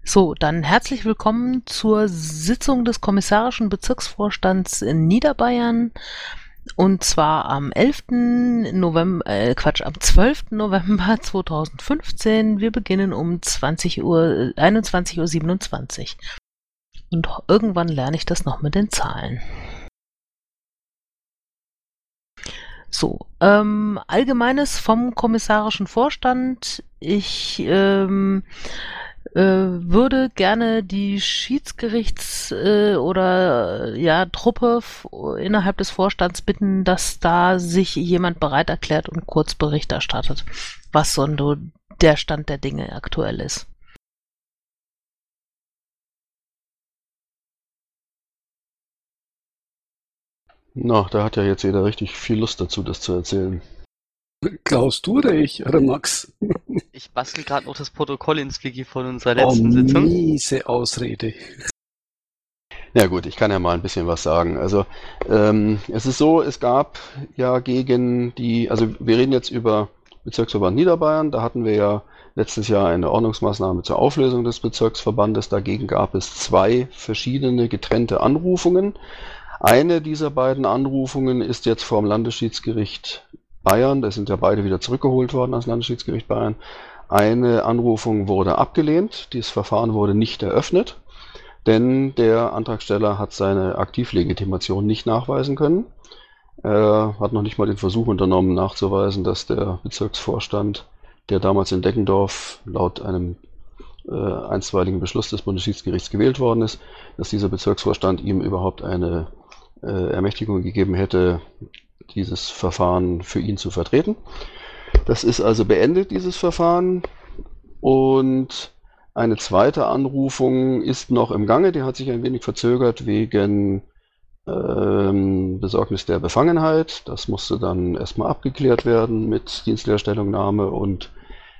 So, dann herzlich willkommen zur Sitzung des Kommissarischen Bezirksvorstands in Niederbayern. Und zwar am 12. November 2015. Wir beginnen um 21:27 Uhr. Und irgendwann lerne ich das noch mit den Zahlen. So, Allgemeines vom Kommissarischen Vorstand. Ich würde gerne die Truppe innerhalb des Vorstands bitten, dass da sich jemand bereit erklärt und kurz Bericht erstattet, was so der Stand der Dinge aktuell ist. Na, da hat ja jetzt jeder richtig viel Lust dazu, das zu erzählen. Klaus, du oder ich? Oder Max? Ich bastel gerade noch das Protokoll ins Wiki von unserer letzten Sitzung. Miese Ausrede. Ja gut, ich kann ja mal ein bisschen was sagen. Also es ist so, es gab ja wir reden jetzt über Bezirksverband Niederbayern, da hatten wir ja letztes Jahr eine Ordnungsmaßnahme zur Auflösung des Bezirksverbandes. Dagegen gab es 2 verschiedene getrennte Anrufungen. Eine dieser beiden Anrufungen ist jetzt vom Landesschiedsgericht Bayern, das sind ja beide wieder zurückgeholt worden ans Landesschiedsgericht Bayern. Eine Anrufung wurde abgelehnt, dieses Verfahren wurde nicht eröffnet, denn der Antragsteller hat seine Aktivlegitimation nicht nachweisen können. Er hat noch nicht mal den Versuch unternommen, nachzuweisen, dass der Bezirksvorstand, der damals in Deggendorf laut einem einstweiligen Beschluss des Bundesschiedsgerichts gewählt worden ist, dass dieser Bezirksvorstand ihm überhaupt eine Ermächtigung gegeben hätte, dieses Verfahren für ihn zu vertreten. Das ist also beendet, dieses Verfahren. Und eine zweite Anrufung ist noch im Gange, die hat sich ein wenig verzögert wegen Besorgnis der Befangenheit. Das musste dann erstmal abgeklärt werden mit Dienstlehrstellungnahme und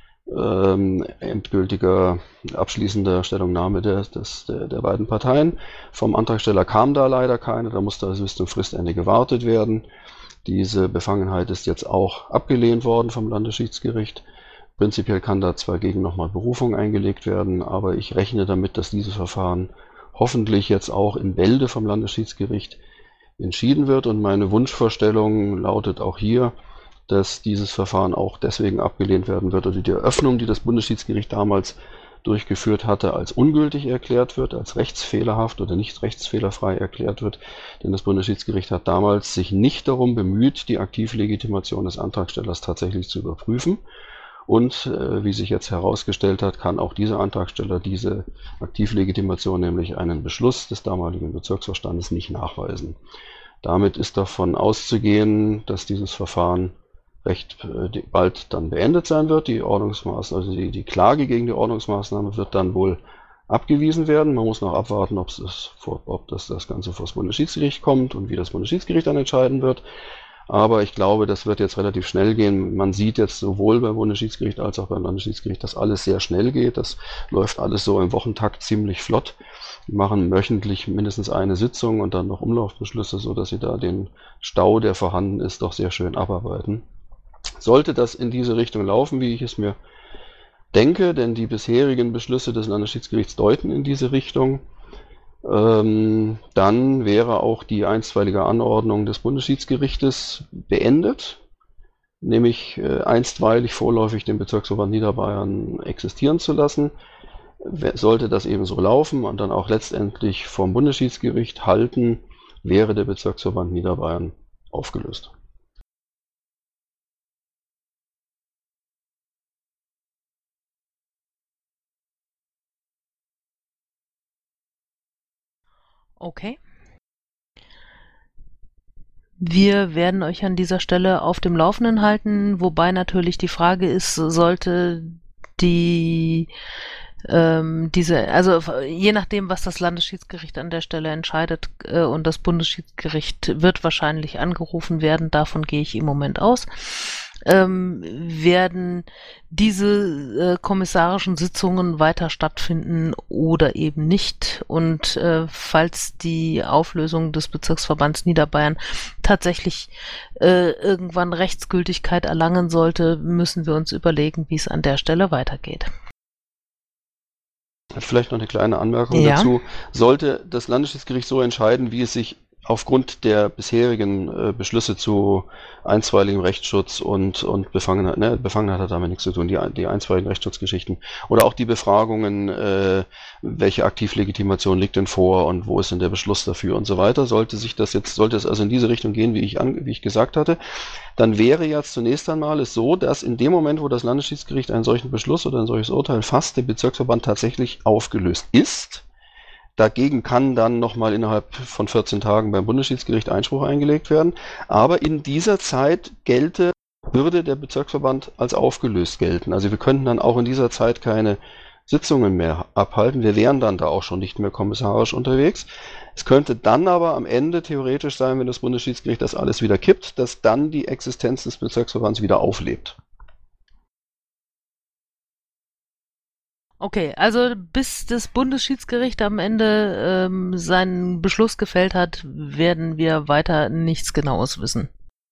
endgültiger abschließender Stellungnahme der beiden Parteien. Vom Antragsteller kam da leider keine, da musste also bis zum Fristende gewartet werden. Diese Befangenheit ist jetzt auch abgelehnt worden vom Landesschiedsgericht. Prinzipiell kann da zwar gegen nochmal Berufung eingelegt werden, aber ich rechne damit, dass dieses Verfahren hoffentlich jetzt auch in Bälde vom Landesschiedsgericht entschieden wird. Und meine Wunschvorstellung lautet auch hier, dass dieses Verfahren auch deswegen abgelehnt werden wird oder die Eröffnung, die das Bundesschiedsgericht damals durchgeführt hatte, als ungültig erklärt wird, als rechtsfehlerhaft oder nicht rechtsfehlerfrei erklärt wird. Denn das Bundesschiedsgericht hat damals sich nicht darum bemüht, die Aktivlegitimation des Antragstellers tatsächlich zu überprüfen. Und wie sich jetzt herausgestellt hat, kann auch dieser Antragsteller diese Aktivlegitimation, nämlich einen Beschluss des damaligen Bezirksvorstandes, nicht nachweisen. Damit ist davon auszugehen, dass dieses Verfahren recht bald dann beendet sein wird. Die Klage gegen die Ordnungsmaßnahme wird dann wohl abgewiesen werden. Man muss noch abwarten, ob das Ganze vor das Bundesschiedsgericht kommt und wie das Bundesschiedsgericht dann entscheiden wird. Aber ich glaube, das wird jetzt relativ schnell gehen. Man sieht jetzt sowohl beim Bundesschiedsgericht als auch beim Landesschiedsgericht, dass alles sehr schnell geht. Das läuft alles so im Wochentakt ziemlich flott. Die machen wöchentlich mindestens eine Sitzung und dann noch Umlaufbeschlüsse, sodass sie da den Stau, der vorhanden ist, doch sehr schön abarbeiten. Sollte das in diese Richtung laufen, wie ich es mir denke, denn die bisherigen Beschlüsse des Landesschiedsgerichts deuten in diese Richtung, dann wäre auch die einstweilige Anordnung des Bundesschiedsgerichtes beendet, nämlich einstweilig vorläufig den Bezirksverband Niederbayern existieren zu lassen. Sollte das eben so laufen und dann auch letztendlich vom Bundesschiedsgericht halten, wäre der Bezirksverband Niederbayern aufgelöst. Okay. Wir werden euch an dieser Stelle auf dem Laufenden halten, wobei natürlich die Frage ist, sollte je nachdem, was das Landesschiedsgericht an der Stelle entscheidet, und das Bundesschiedsgericht wird wahrscheinlich angerufen werden, davon gehe ich im Moment aus, werden diese kommissarischen Sitzungen weiter stattfinden oder eben nicht. Und falls die Auflösung des Bezirksverbands Niederbayern tatsächlich irgendwann Rechtsgültigkeit erlangen sollte, müssen wir uns überlegen, wie es an der Stelle weitergeht. Vielleicht noch eine kleine Anmerkung Ja. dazu. Sollte das Landesschiedsgericht so entscheiden, wie es sich aufgrund der bisherigen Beschlüsse zu einstweiligem Rechtsschutz und Befangenheit, ne, Befangenheit hat damit nichts zu tun, die einstweiligen Rechtsschutzgeschichten oder auch die Befragungen, welche Aktivlegitimation liegt denn vor und wo ist denn der Beschluss dafür und so weiter. Sollte es also in diese Richtung gehen, wie ich gesagt hatte, dann wäre jetzt zunächst einmal es so, dass in dem Moment, wo das Landesschiedsgericht einen solchen Beschluss oder ein solches Urteil fasst, der Bezirksverband tatsächlich aufgelöst ist. Dagegen kann dann nochmal innerhalb von 14 Tagen beim Bundesschiedsgericht Einspruch eingelegt werden. Aber in dieser Zeit würde der Bezirksverband als aufgelöst gelten. Also wir könnten dann auch in dieser Zeit keine Sitzungen mehr abhalten. Wir wären dann da auch schon nicht mehr kommissarisch unterwegs. Es könnte dann aber am Ende theoretisch sein, wenn das Bundesschiedsgericht das alles wieder kippt, dass dann die Existenz des Bezirksverbands wieder auflebt. Okay, also bis das Bundesschiedsgericht am Ende seinen Beschluss gefällt hat, werden wir weiter nichts Genaues wissen.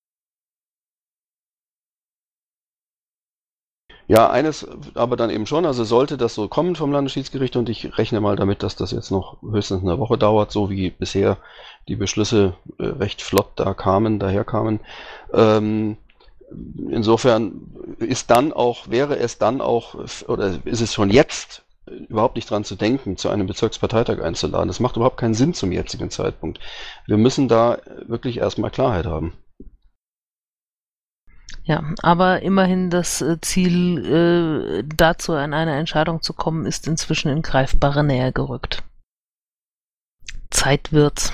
Ja, eines aber dann eben schon, also sollte das so kommen vom Landesschiedsgericht und ich rechne mal damit, dass das jetzt noch höchstens eine Woche dauert, so wie bisher die Beschlüsse recht flott daherkamen. Insofern wäre es dann auch, oder ist es schon jetzt überhaupt nicht dran zu denken, zu einem Bezirksparteitag einzuladen. Das macht überhaupt keinen Sinn zum jetzigen Zeitpunkt. Wir müssen da wirklich erstmal Klarheit haben. Ja, aber immerhin das Ziel, dazu an eine Entscheidung zu kommen, ist inzwischen in greifbare Nähe gerückt. Zeit wird's.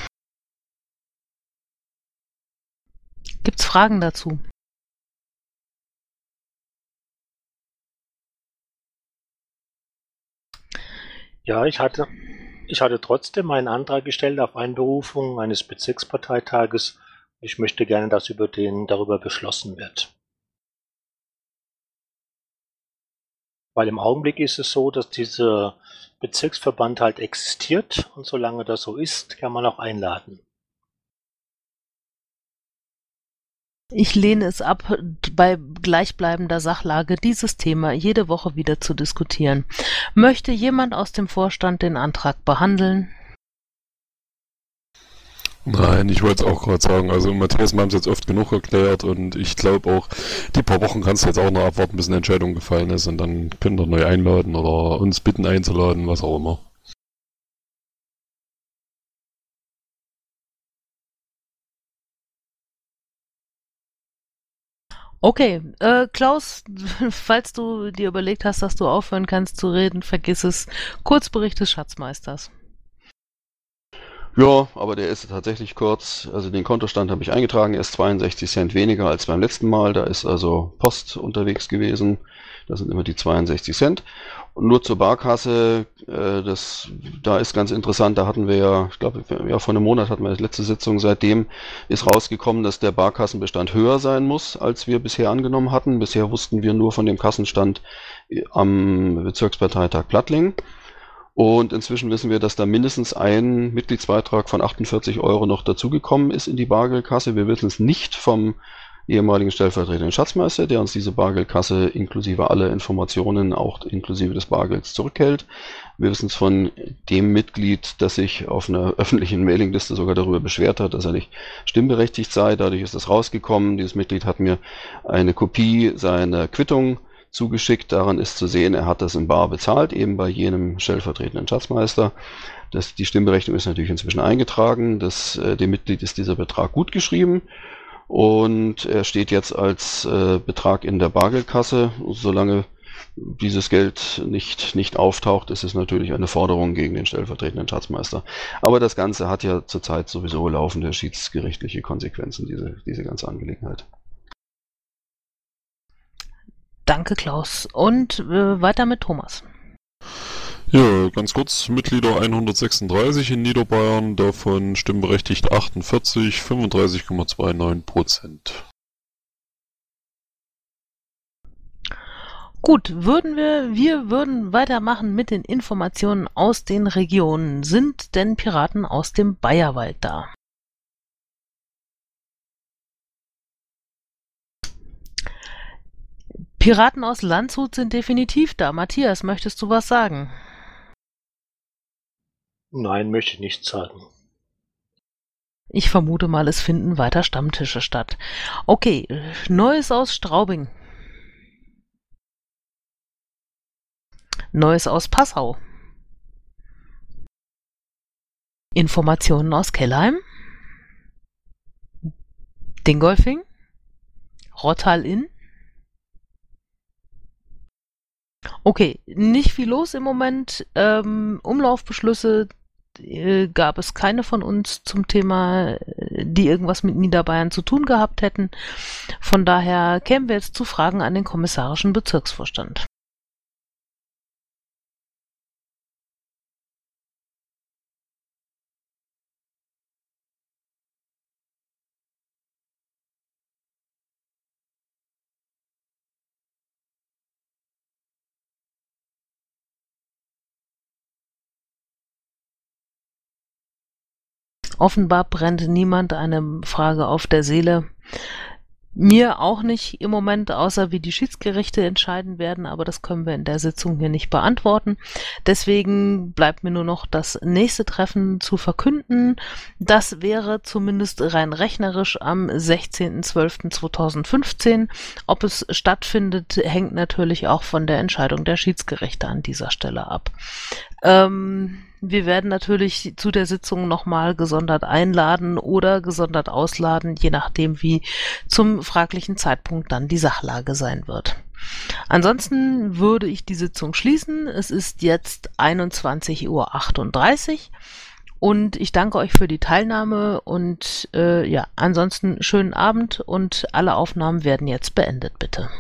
Gibt's Fragen dazu? Ja, ich hatte trotzdem einen Antrag gestellt auf Einberufung eines Bezirksparteitages. Ich möchte gerne, dass darüber beschlossen wird. Weil im Augenblick ist es so, dass dieser Bezirksverband halt existiert und solange das so ist, kann man auch einladen. Ich lehne es ab, bei gleichbleibender Sachlage dieses Thema jede Woche wieder zu diskutieren. Möchte jemand aus dem Vorstand den Antrag behandeln? Nein, ich wollte es auch gerade sagen. Also Matthias, wir haben es jetzt oft genug erklärt und ich glaube auch, die paar Wochen kannst du jetzt auch noch abwarten, bis eine Entscheidung gefallen ist und dann könnt ihr neu einladen oder uns bitten einzuladen, was auch immer. Okay, Klaus, falls du dir überlegt hast, dass du aufhören kannst zu reden, vergiss es. Kurzbericht des Schatzmeisters. Ja, aber der ist tatsächlich kurz. Also den Kontostand habe ich eingetragen, er ist 62 Cent weniger als beim letzten Mal. Da ist also Post unterwegs gewesen. Das sind immer die 62 Cent. Und nur zur Barkasse, da ist ganz interessant, da hatten wir ja, ich glaube, ja, vor einem Monat hatten wir die letzte Sitzung. Seitdem ist rausgekommen, dass der Barkassenbestand höher sein muss, als wir bisher angenommen hatten. Bisher wussten wir nur von dem Kassenstand am Bezirksparteitag Plattling. Und inzwischen wissen wir, dass da mindestens ein Mitgliedsbeitrag von 48 Euro noch dazugekommen ist in die Bargeldkasse. Wir wissen es nicht vom ehemaligen stellvertretenden Schatzmeister, der uns diese Bargeldkasse inklusive aller Informationen, auch inklusive des Bargelds, zurückhält. Wir wissen es von dem Mitglied, das sich auf einer öffentlichen Mailingliste sogar darüber beschwert hat, dass er nicht stimmberechtigt sei. Dadurch ist das rausgekommen. Dieses Mitglied hat mir eine Kopie seiner Quittung zugeschickt. Daran ist zu sehen, er hat das in bar bezahlt, eben bei jenem stellvertretenden Schatzmeister. Die Stimmberechtigung ist natürlich inzwischen eingetragen. Dem Mitglied ist dieser Betrag gut geschrieben und er steht jetzt als Betrag in der Bargeldkasse. Solange dieses Geld nicht auftaucht, ist es natürlich eine Forderung gegen den stellvertretenden Schatzmeister. Aber das Ganze hat ja zurzeit sowieso laufende schiedsgerichtliche Konsequenzen, diese ganze Angelegenheit. Danke, Klaus. Und weiter mit Thomas. Ja, ganz kurz, Mitglieder 136 in Niederbayern, davon stimmberechtigt 48, 35,29%. Gut, wir würden weitermachen mit den Informationen aus den Regionen. Sind denn Piraten aus dem Bayerwald da? Piraten aus Landshut sind definitiv da. Matthias, möchtest du was sagen? Nein, möchte ich nicht sagen. Ich vermute mal, es finden weiter Stammtische statt. Okay, Neues aus Straubing. Neues aus Passau. Informationen aus Kellheim. Dingolfing. Rottal-Inn. Okay, nicht viel los im Moment. Umlaufbeschlüsse gab es keine von uns zum Thema, die irgendwas mit Niederbayern zu tun gehabt hätten. Von daher kämen wir jetzt zu Fragen an den kommissarischen Bezirksvorstand. Offenbar brennt niemand eine Frage auf der Seele. Mir auch nicht im Moment, außer wie die Schiedsgerichte entscheiden werden, aber das können wir in der Sitzung hier nicht beantworten. Deswegen bleibt mir nur noch das nächste Treffen zu verkünden. Das wäre zumindest rein rechnerisch am 16.12.2015. Ob es stattfindet, hängt natürlich auch von der Entscheidung der Schiedsgerichte an dieser Stelle ab. Wir werden natürlich zu der Sitzung nochmal gesondert einladen oder gesondert ausladen, je nachdem, wie zum fraglichen Zeitpunkt dann die Sachlage sein wird. Ansonsten würde ich die Sitzung schließen. Es ist jetzt 21:38 Uhr und ich danke euch für die Teilnahme und ansonsten schönen Abend und alle Aufnahmen werden jetzt beendet, bitte.